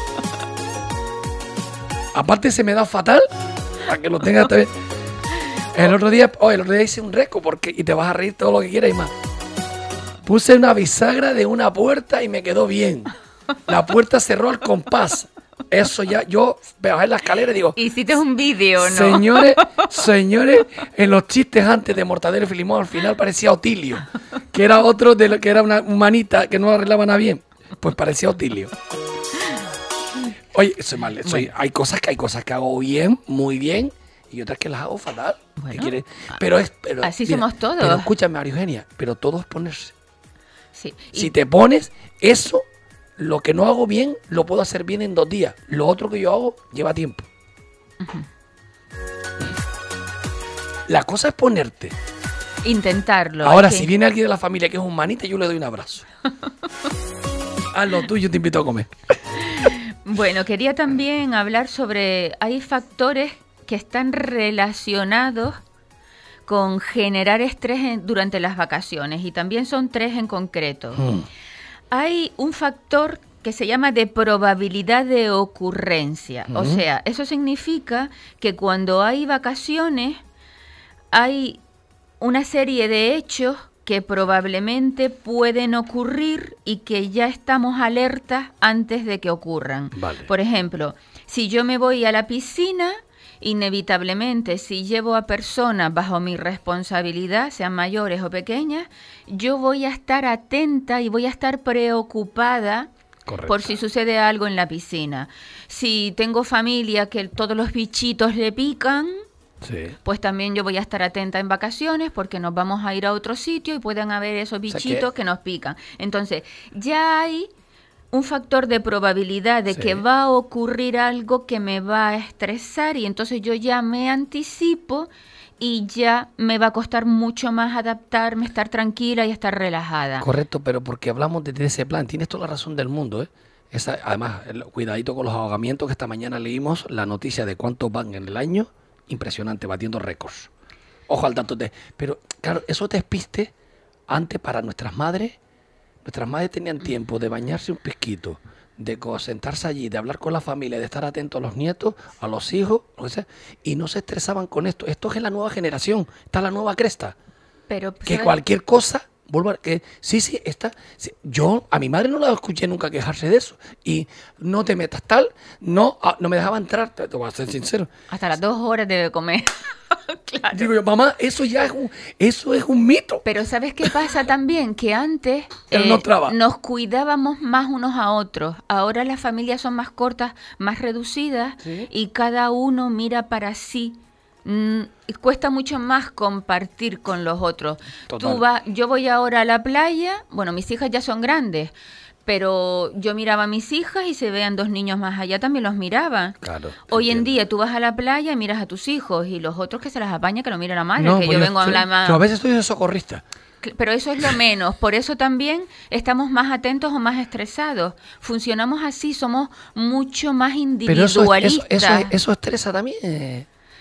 Aparte se me da fatal. Para que lo tengas también. El otro día hice un reco y te vas a reír todo lo que quieras y más. Puse una bisagra de una puerta y me quedó bien. La puerta cerró al compás. Eso ya, yo me bajé en la escalera y digo... Hiciste un vídeo, ¿no? Señores, en los chistes antes de Mortadelo y Filimón, al final parecía Otilio, que era otro de lo que era una manita que no arreglaba nada bien. Pues parecía Otilio. Oye, hay cosas que hago bien, muy bien, y otras que las hago fatal. Bueno, ¿Qué quieres? Pero así mira, somos todos. Pero escúchame, María Eugenia, pero todo es ponerse. Sí. Si te pones eso, lo que no hago bien, lo puedo hacer bien en 2 días. Lo otro que yo hago lleva tiempo. La cosa es ponerte. Intentarlo. Ahora, es que- si viene alguien de la familia que es un manita, yo le doy un abrazo. Haz lo tuyo, te invito a comer. Bueno, quería también hablar sobre... Hay factores que están relacionados con generar estrés durante las vacaciones y también son 3 en concreto. Hay un factor que se llama de probabilidad de ocurrencia. O sea, eso significa que cuando hay vacaciones hay una serie de hechos que probablemente pueden ocurrir y que ya estamos alertas antes de que ocurran. Vale. Por ejemplo, si yo me voy a la piscina, inevitablemente, si llevo a personas bajo mi responsabilidad, sean mayores o pequeñas, yo voy a estar atenta y voy a estar preocupada. Correcto. Por si sucede algo en la piscina. Si tengo familia que todos los bichitos le pican, Sí. pues también yo voy a estar atenta en vacaciones porque nos vamos a ir a otro sitio y pueden haber esos sea bichitos que nos pican. Entonces, ya hay un factor de probabilidad de Sí. que va a ocurrir algo que me va a estresar y entonces yo ya me anticipo y ya me va a costar mucho más adaptarme, estar tranquila y estar relajada. Correcto, pero porque hablamos desde ese plan. Tienes toda la razón del mundo, ¿eh? Además, cuidadito con los ahogamientos, que esta mañana leímos la noticia de cuántos van en el año. Impresionante, batiendo récords. Ojo al tanto. Pero, claro, eso despiste antes para nuestras madres. Nuestras madres tenían tiempo de bañarse un pisquito, de sentarse allí, de hablar con la familia, de estar atentos a los nietos, a los hijos, lo que sea, y no se estresaban con esto. Esto es la nueva generación, está la nueva cresta. Pero, Que ¿sabes? cualquier cosa, está. Sí, yo a mi madre no la escuché nunca quejarse de eso. Y no te metas tal, no me dejaba entrar, te voy a ser sincero. Hasta las 2 horas debe comer. Claro. Digo yo, mamá, eso es un mito. Pero ¿sabes qué pasa también? Que antes Él no traba. nos cuidábamos más unos a otros. Ahora las familias son más cortas, más reducidas Sí. y cada uno mira para sí. Cuesta mucho más compartir con los otros. Total. Yo voy ahora a la playa, bueno, mis hijas ya son grandes, pero yo miraba a mis hijas y se vean 2 niños más allá, también los miraba. Claro. Hoy en entiendo. día tú vas a la playa y miras a tus hijos y los otros que se las apaña que lo mira la madre, No, que pues yo vengo a hablar más. yo a veces estoy de socorrista. Pero eso es lo menos, por eso también estamos más atentos o más estresados. Funcionamos así, somos mucho más Pero individualistas. eso estresa también.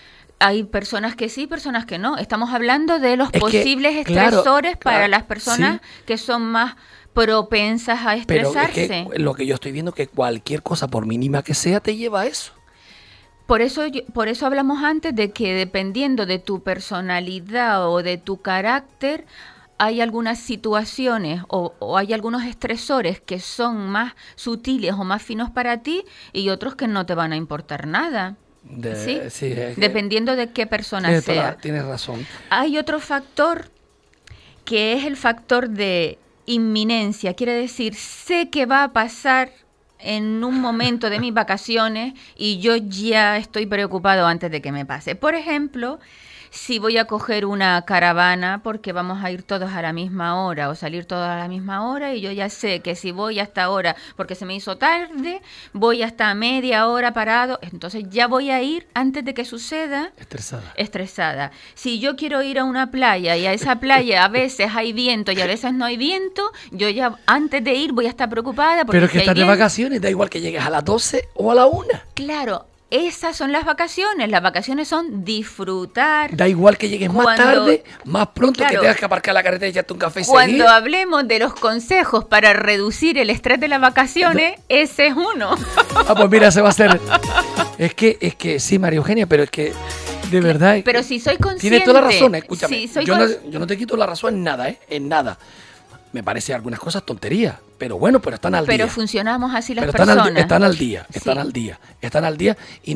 Hay personas que sí, personas que no. Estamos hablando de los Es que, posibles claro, estresores para claro, las personas sí. que son más propensas a Pero estresarse. es que lo que yo estoy viendo es que cualquier cosa, por mínima que sea, te lleva a eso. Por eso hablamos antes de que dependiendo de tu personalidad o de tu carácter, hay algunas situaciones o hay algunos estresores que son más sutiles o más finos para ti y otros que no te van a importar nada. ¿Sí? Sí, es que Dependiendo de qué persona sea. tienes razón. Hay otro factor que es el factor de inminencia. Quiere decir, sé que va a pasar en un momento de mis vacaciones y yo ya estoy preocupado antes de que me pase. Por ejemplo, si voy a coger una caravana porque vamos a ir todos a la misma hora o salir todos a la misma hora y yo ya sé que si voy hasta ahora porque se me hizo tarde, voy hasta media hora parado, entonces ya voy a ir antes de que suceda estresada. Si yo quiero ir a una playa y a esa playa a veces hay viento y a veces no hay viento, yo ya antes de ir voy a estar preocupada porque Pero es que si hay estás de viento, vacaciones, da igual que llegues a las 12 o a la 1. claro. Esas son las vacaciones. Las vacaciones son disfrutar. Da igual que llegues más Cuando- tarde, más pronto, Claro. que tengas que aparcar la carretera y echarte un café y Cuando seguir. hablemos de los consejos para reducir el estrés de las vacaciones, ese es uno. Ah, pues mira, se va a hacer. Es que sí, María Eugenia, pero es que de verdad. Pero si soy consciente. Tienes toda la razón, escúchame. Si soy yo, no, cons- yo no te quito la razón en nada, en nada. Me parece algunas cosas tonterías, pero bueno, pero están al Pero día. funcionamos así las Pero personas. están al día, Sí. están al día y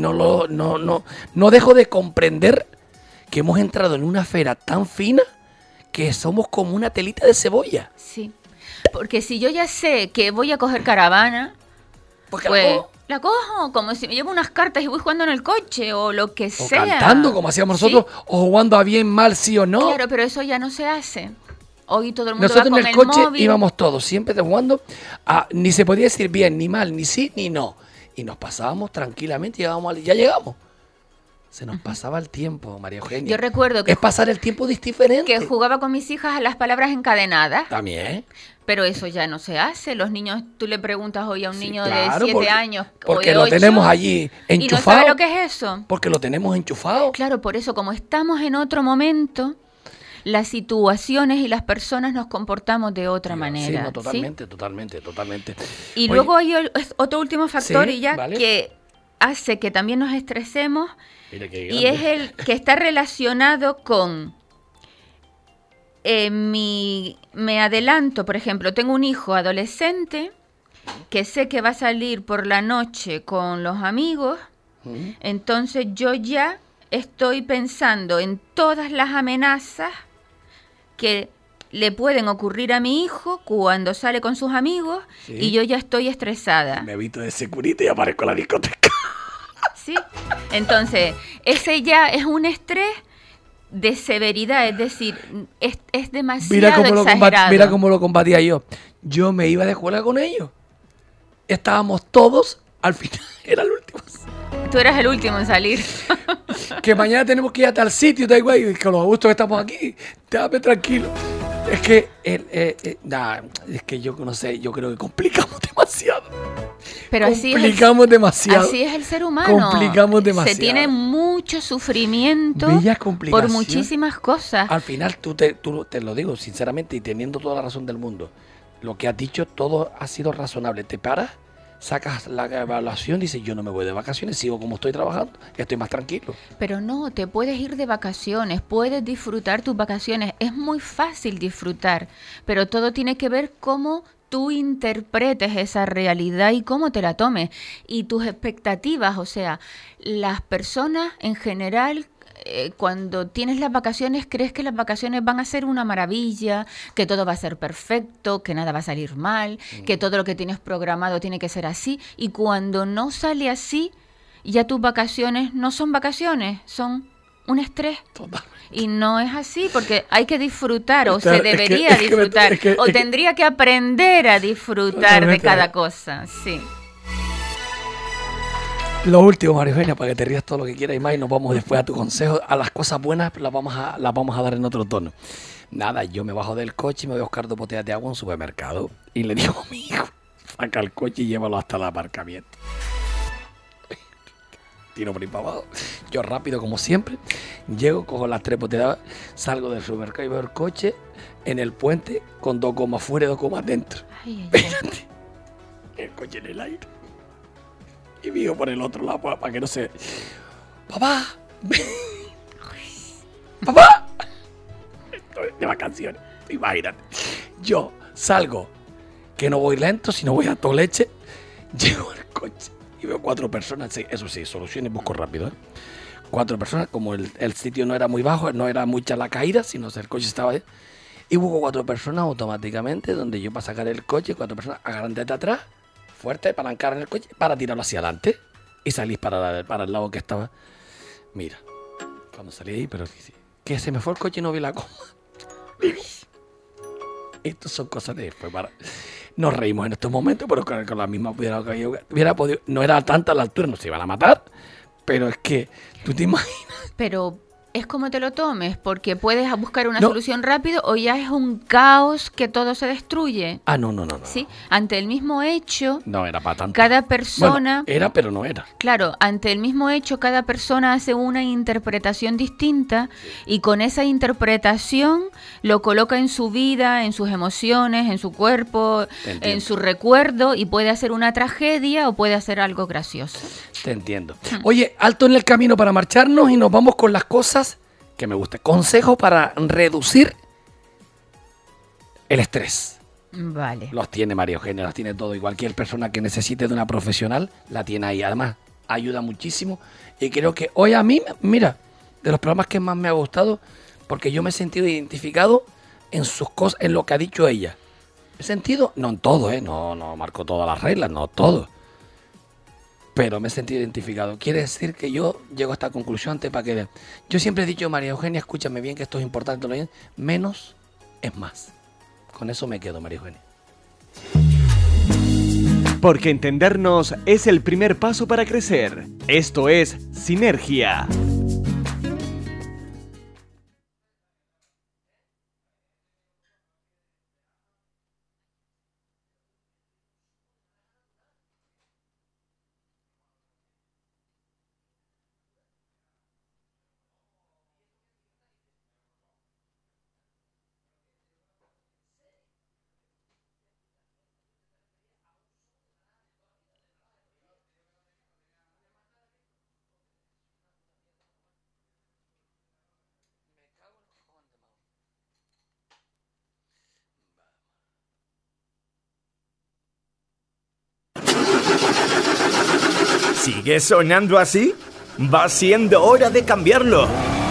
no dejo de comprender que hemos entrado en una esfera tan fina que somos como una telita de cebolla. Sí. Porque si yo ya sé que voy a coger caravana, Porque pues la cojo. la cojo, como si me llevo unas cartas y voy jugando en el coche o lo que O sea. cantando como hacíamos Sí. nosotros, o jugando a bien, mal, sí o no. Claro, pero eso ya no se hace. Hoy todo el mundo Nosotros va en con el coche móvil. íbamos todos, siempre jugando, ni se podía decir bien, ni mal, ni sí, ni no. Y nos pasábamos tranquilamente, ya llegamos. Se nos pasaba el tiempo, María Eugenia. Yo recuerdo que Es pasar el tiempo diferente. que jugaba con mis hijas a las palabras encadenadas, También. pero eso ya no se hace. Los niños, tú le preguntas hoy a un Sí, niño claro, de 7 porque- años o Porque de lo 8, tenemos allí y no enchufado. sabe lo que es eso. Porque lo tenemos enchufado. Claro, por eso como estamos en otro momento, las situaciones y las personas nos comportamos de otra manera. Sí, no, ¿sí? totalmente. Y Oye, luego hay otro último factor Sí, y ya vale. que hace que también nos estresemos mira qué y grande. es el que está relacionado con me adelanto, por ejemplo, tengo un hijo adolescente que sé que va a salir por la noche con los amigos, entonces yo ya estoy pensando en todas las amenazas que le pueden ocurrir a mi hijo cuando sale con sus amigos Sí. y yo ya estoy estresada. Me visto de security y aparezco en la discoteca. ¿Sí? Entonces, ese ya es un estrés de severidad, es decir, es demasiado exagerado. Mira cómo lo combatía yo. Yo me iba de escuela con ellos. Estábamos todos, al final era el último. Tú eras el último en salir. Que mañana tenemos que ir a tal sitio, da igual, y con los gustos que estamos aquí, déjame tranquilo. Es que, es que yo no sé, yo creo que complicamos demasiado. Pero Complicamos demasiado. Así es el ser humano. Complicamos demasiado. Se tiene mucho sufrimiento Bella por complicación. muchísimas cosas. Al final, tú te lo digo sinceramente y teniendo toda la razón del mundo. Lo que has dicho, todo ha sido razonable. Te paras, sacas la evaluación, dices, yo no me voy de vacaciones, sigo como estoy trabajando, estoy más tranquilo. Pero no, te puedes ir de vacaciones, puedes disfrutar tus vacaciones. Es muy fácil disfrutar, pero todo tiene que ver cómo tú interpretes esa realidad y cómo te la tomes. Y tus expectativas, o sea, las personas en general, cuando tienes las vacaciones, crees que las vacaciones van a ser una maravilla, que todo va a ser perfecto, que nada va a salir mal, que todo lo que tienes programado tiene que ser así. Y cuando no sale así, ya tus vacaciones no son vacaciones, son un estrés. Totalmente. Y no es así, porque hay que disfrutar, o Claro, se es que- debería es que me- disfrutar, es que- o es que- tendría que aprender a disfrutar de Totalmente. cada cosa, sí. Lo último, María Eugenia, para que te rías todo lo que quieras y más, y nos vamos después a tu consejo. A las cosas buenas las vamos a dar en otro tono. Nada, yo me bajo del coche y me voy a buscar 2 botellas de agua en un supermercado. Y le digo a mi hijo, saca el coche y llévalo hasta el aparcamiento. tiro por ahí para abajo. Yo rápido, como siempre, llego, cojo las 3 botellas, salgo del supermercado y veo el coche en el puente con 2 gomas fuera y 2 gomas dentro. Espérate. El coche en el aire. Y vivo por el otro lado para que no se... ¡Papá! ¡Papá! Estoy de vacaciones, imagínate. Yo salgo, que no voy lento, sino voy a toda leche. Llego al coche y veo 4 personas. Sí, eso sí, soluciones busco rápido, 4 personas, como el sitio no era muy bajo, no era mucha la caída, sino que el coche estaba ahí. Y busco 4 personas automáticamente, donde yo para sacar el coche, 4 personas agarran desde atrás, fuerte, palancar en el coche, para tirarlo hacia adelante y salir para el lado que estaba. Mira, cuando salí ahí, pero que se me fue el coche y no vi la coma. Digo, estas son cosas de después. Nos reímos en estos momentos, pero con la misma hubiera podido. No era tanta la altura, nos iban a matar, pero es que tú te imaginas. Pero es como te lo tomes, porque puedes buscar una solución rápido o ya es un caos que todo se destruye. No. Sí, ante el mismo hecho. No era para tanto. Cada persona. Bueno, era, pero no era. Claro, ante el mismo hecho, cada persona hace una interpretación distinta y con esa interpretación lo coloca en su vida, en sus emociones, en su cuerpo, en su recuerdo y puede hacer una tragedia o puede hacer algo gracioso. Te entiendo. Oye, alto en el camino para marcharnos y nos vamos con las cosas que me gustan. Consejos para reducir el estrés. Vale. Los tiene María Eugenia, los tiene todo. Y cualquier persona que necesite de una profesional la tiene ahí. Además, ayuda muchísimo. Y creo que hoy a mí, mira, de los programas que más me ha gustado, porque yo me he sentido identificado en sus cosas, en lo que ha dicho ella. Me he sentido, no en todo, no marco todas las reglas, no todo. Pero me he sentido identificado. Quiere decir que yo llego a esta conclusión antes para que vean. Yo siempre he dicho, María Eugenia, escúchame bien, que esto es importante, menos es más. Con eso me quedo, María Eugenia. Porque entendernos es el primer paso para crecer. Esto es Sinergia. ¿Sigue sonando así? Va siendo hora de cambiarlo.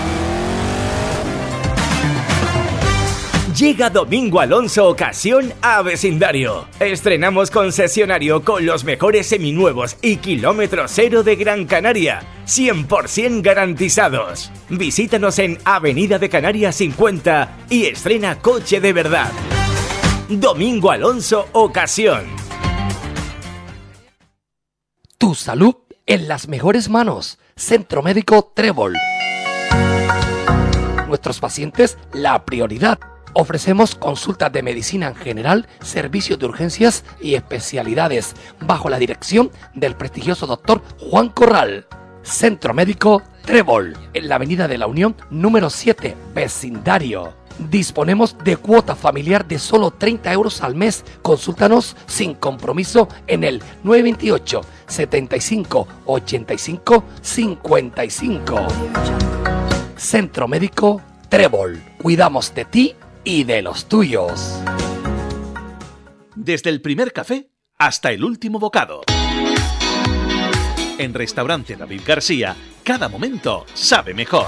Llega Domingo Alonso Ocasión a Vecindario. Estrenamos concesionario con los mejores seminuevos y kilómetro cero de Gran Canaria. 100% garantizados. Visítanos en Avenida de Canarias 50 y estrena coche de verdad. Domingo Alonso Ocasión. Tu salud en las mejores manos. Centro Médico Trébol. Nuestros pacientes, la prioridad. Ofrecemos consultas de medicina en general, servicios de urgencias y especialidades, bajo la dirección del prestigioso doctor Juan Corral. Centro Médico Trébol, en la Avenida de la Unión, número 7, Vecindario. Disponemos de cuota familiar de solo 30 euros al mes. Consúltanos sin compromiso en el 928 75 85 55. Centro Médico Trébol. Cuidamos de ti y de los tuyos. Desde el primer café hasta el último bocado. En Restaurante David García, cada momento sabe mejor.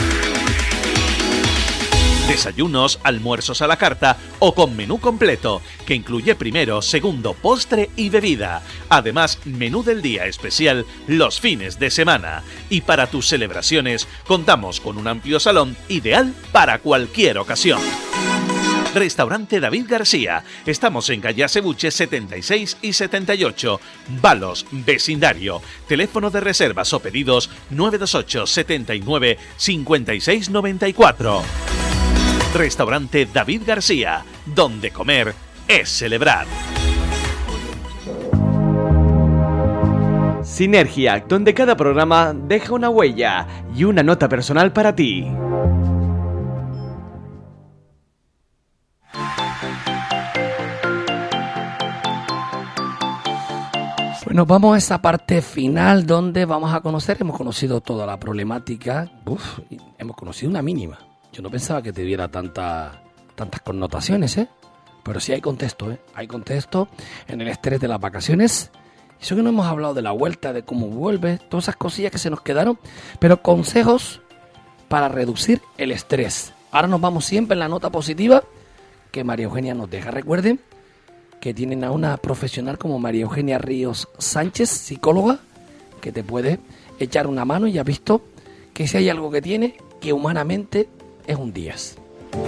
Desayunos, almuerzos a la carta o con menú completo, que incluye primero, segundo, postre y bebida. Además, menú del día especial los fines de semana. Y para tus celebraciones, contamos con un amplio salón ideal para cualquier ocasión. Restaurante David García. Estamos en calle Acebuche 76 y 78. Balos, Vecindario. Teléfono de reservas o pedidos 928 79 56 94. Restaurante David García, donde comer es celebrar. Sinergia, donde cada programa deja una huella y una nota personal para ti. Bueno, vamos a esa parte final donde hemos conocido toda la problemática, hemos conocido una mínima. Yo no pensaba que tuviera tantas connotaciones, pero sí hay contexto, hay contexto en el estrés de las vacaciones. Eso que no hemos hablado de la vuelta, de cómo vuelve, todas esas cosillas que se nos quedaron, pero consejos para reducir el estrés. Ahora nos vamos siempre en la nota positiva que María Eugenia nos deja. Recuerden que tienen a una profesional como María Eugenia Ríos Sánchez, psicóloga, que te puede echar una mano y ha visto que si hay algo que tiene, que humanamente es un 10.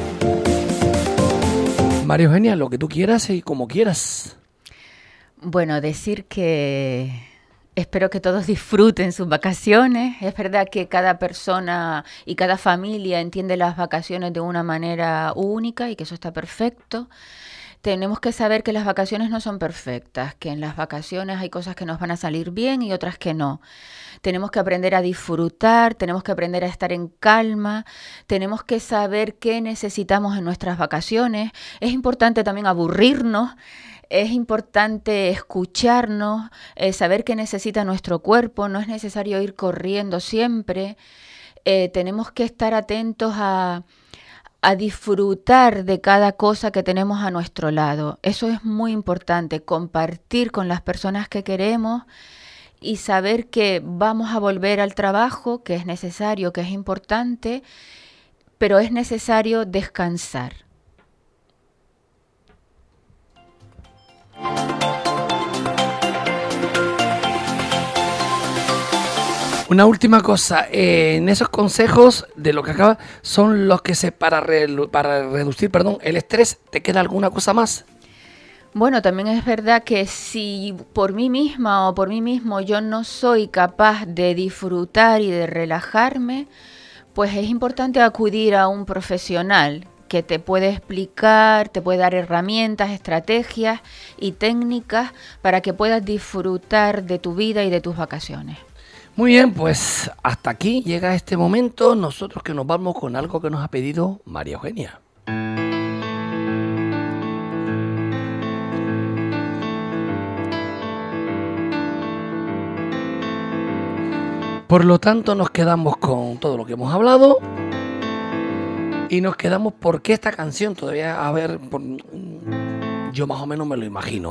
María Eugenia, lo que tú quieras y como quieras. Bueno, decir que espero que todos disfruten sus vacaciones. Es verdad que cada persona y cada familia entiende las vacaciones de una manera única y que eso está perfecto. Tenemos que saber que las vacaciones no son perfectas, que en las vacaciones hay cosas que nos van a salir bien y otras que no. Tenemos que aprender a disfrutar, tenemos que aprender a estar en calma, tenemos que saber qué necesitamos en nuestras vacaciones. Es importante también aburrirnos, es importante escucharnos, saber qué necesita nuestro cuerpo, no es necesario ir corriendo siempre. Tenemos que estar atentos a disfrutar de cada cosa que tenemos a nuestro lado. Eso es muy importante, compartir con las personas que queremos y saber que vamos a volver al trabajo, que es necesario, que es importante, pero es necesario descansar. Una última cosa, en esos consejos de lo que acaba, son los que para reducir el estrés, ¿te queda alguna cosa más? Bueno, también es verdad que si por mí misma o por mí mismo yo no soy capaz de disfrutar y de relajarme, pues es importante acudir a un profesional que te puede explicar, te puede dar herramientas, estrategias y técnicas para que puedas disfrutar de tu vida y de tus vacaciones. Muy bien, pues hasta aquí llega este momento. Nosotros que nos vamos con algo que nos ha pedido María Eugenia. Por lo tanto, nos quedamos con todo lo que hemos hablado y nos quedamos porque esta canción todavía, yo más o menos me lo imagino,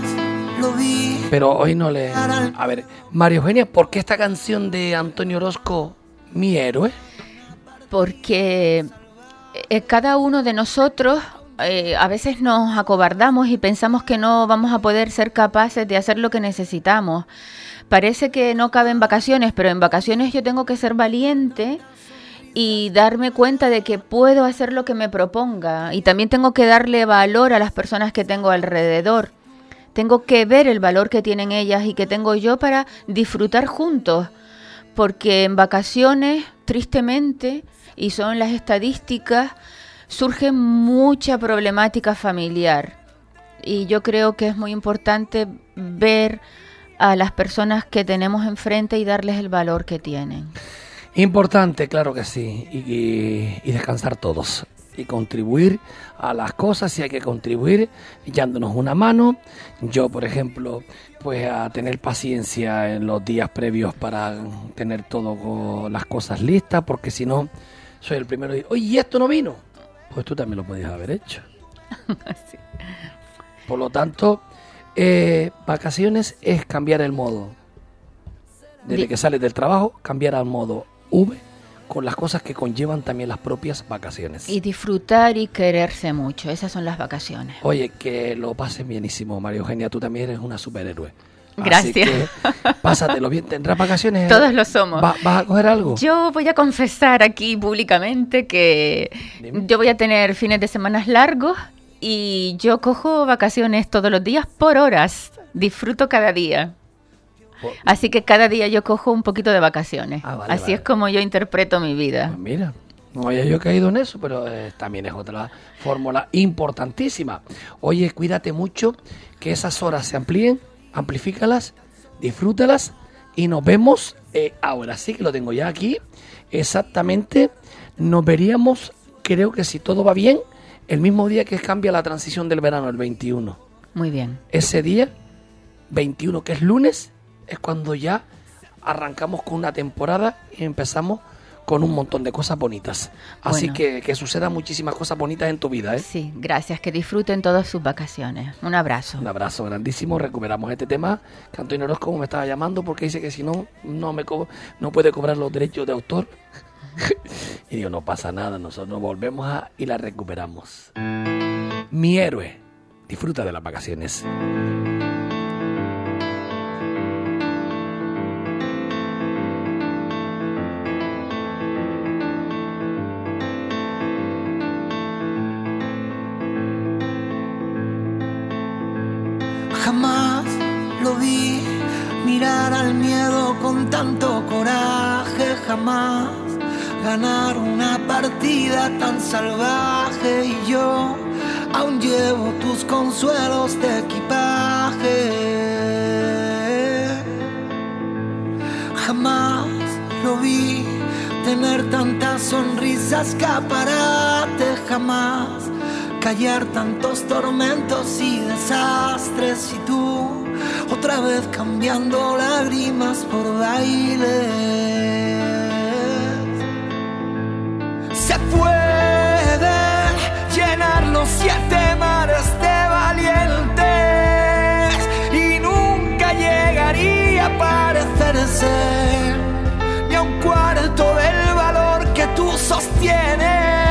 pero hoy no le... A ver, María Eugenia, ¿por qué esta canción de Antonio Orozco, Mi Héroe? Porque cada uno de nosotros a veces nos acobardamos y pensamos que no vamos a poder ser capaces de hacer lo que necesitamos. Parece que no caben vacaciones, pero en vacaciones yo tengo que ser valiente y darme cuenta de que puedo hacer lo que me proponga. Y también tengo que darle valor a las personas que tengo alrededor. Tengo que ver el valor que tienen ellas y que tengo yo para disfrutar juntos. Porque en vacaciones, tristemente, y son las estadísticas, surge mucha problemática familiar. Y yo creo que es muy importante ver a las personas que tenemos enfrente y darles el valor que tienen. Importante, claro que sí, y descansar todos y contribuir a las cosas si hay que contribuir, echándonos una mano. Yo, por ejemplo, pues a tener paciencia en los días previos para tener todo las cosas listas, porque si no, soy el primero de oye, ¿y esto no vino? Pues tú también lo podías haber hecho. Sí. Por lo tanto, vacaciones es cambiar el modo. Desde que sales del trabajo, cambiar al modo V, con las cosas que conllevan también las propias vacaciones. Y disfrutar y quererse mucho, esas son las vacaciones. Oye, que lo pases bienísimo, María Eugenia, tú también eres una superhéroe. Gracias. Así que pásatelo bien, ¿tendrás vacaciones? Todos lo somos. ¿Vas a coger algo? Yo voy a confesar aquí públicamente que yo voy a tener fines de semana largos y yo cojo vacaciones todos los días por horas, disfruto cada día. Así que cada día yo cojo un poquito de vacaciones. Así es como yo interpreto mi vida. Pues mira, no había yo caído en eso, pero también es otra fórmula importantísima. Oye, cuídate mucho, que esas horas se amplíen, amplifícalas, disfrútalas y nos vemos, ahora sí que lo tengo ya aquí, exactamente, nos veríamos, creo que si todo va bien, el mismo día que cambia la transición del verano, el 21. Muy bien. Ese día, 21, que es lunes, es cuando ya arrancamos con una temporada y empezamos con un montón de cosas bonitas. Así Bueno. que sucedan muchísimas cosas bonitas en tu vida, ¿eh? Sí, gracias. Que disfruten todas sus vacaciones. Un abrazo. Un abrazo grandísimo. Recuperamos este tema que Antonio Orozco me estaba llamando porque dice que si no, no puede cobrar los derechos de autor. Y digo, no pasa nada, nosotros volvemos y la recuperamos. Mi héroe. Disfruta de las vacaciones. Jamás lo vi mirar al miedo con tanto coraje, jamás ganar una partida tan salvaje, y yo aún llevo tus consuelos de equipaje. Jamás lo vi tener tantas sonrisas, escaparate, jamás callar tantos tormentos y desastres, y tú otra vez cambiando lágrimas por bailes. Se pueden llenar los 7 mares de valientes y nunca llegaría a parecerse ni a un cuarto del valor que tú sostienes.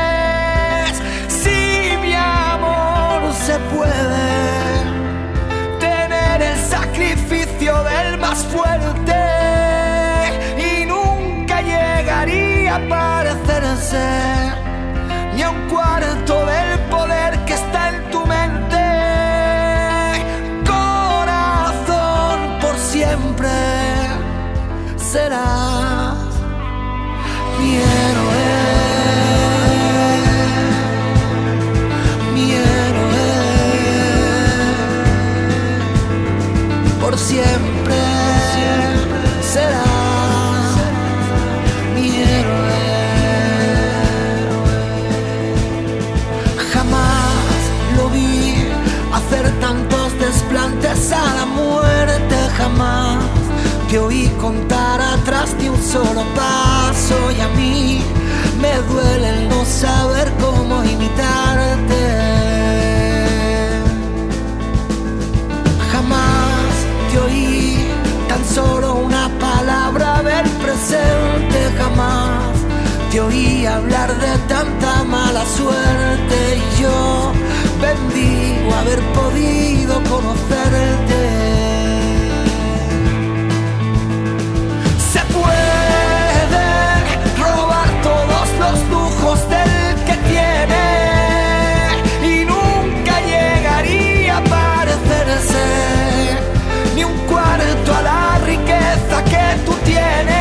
Se puede tener el sacrificio del más fuerte y nunca llegaría a parecerse ni a un cuarto del poder que está en tu mente. Corazón, por siempre serás mi héroe. Por siempre serás mi héroe. Jamás lo vi hacer tantos desplantes a la muerte, jamás te oí contar atrás de un solo paso, y a mí me duele el no saber cómo imitarte. Jamás te oí tan solo una palabra del presente, jamás te oí hablar de tanta mala suerte, y yo bendigo haber podido conocerte. Se puede robar todos los lujos del que tiene y nunca llegaría a parecerse ni un cuarto a la riqueza que tú tienes.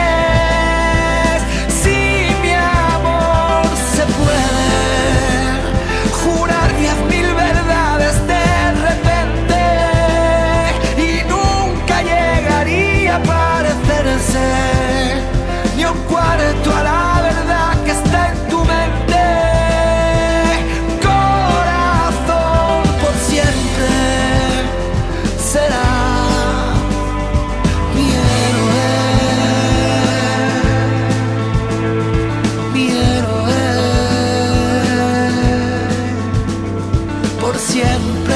Si mi amor se puede jurar 10.000 verdades de repente y nunca llegaría a parecerse ni un cuarto a la verdad que está en tu mente. Corazón, por siempre será siempre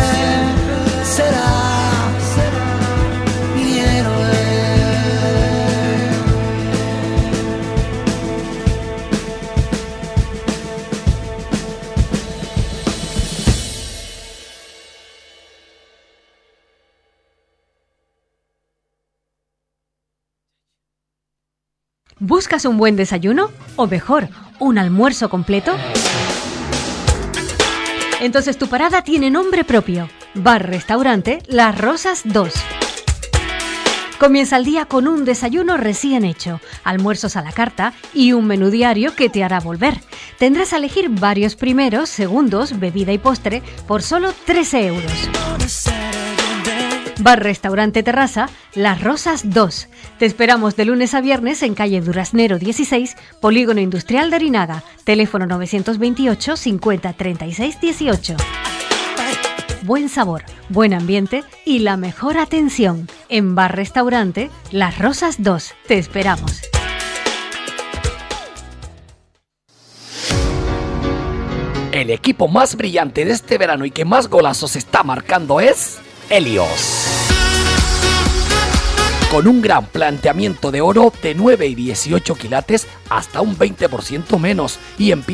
serás mi héroe. ¿Buscas un buen desayuno? O mejor, un almuerzo completo. Entonces tu parada tiene nombre propio. Bar-restaurante Las Rosas 2. Comienza el día con un desayuno recién hecho, almuerzos a la carta y un menú diario que te hará volver. Tendrás a elegir varios primeros, segundos, bebida y postre por solo 13 euros. Bar Restaurante Terraza, Las Rosas 2. Te esperamos de lunes a viernes en calle Duraznero 16, Polígono Industrial de Arinaga. Teléfono 928 50 36 18. Buen sabor, buen ambiente y la mejor atención. En Bar Restaurante, Las Rosas 2. Te esperamos. El equipo más brillante de este verano y que más golazos está marcando es Helios. Con un gran planteamiento de oro de 9 y 18 quilates hasta un 20% menos y en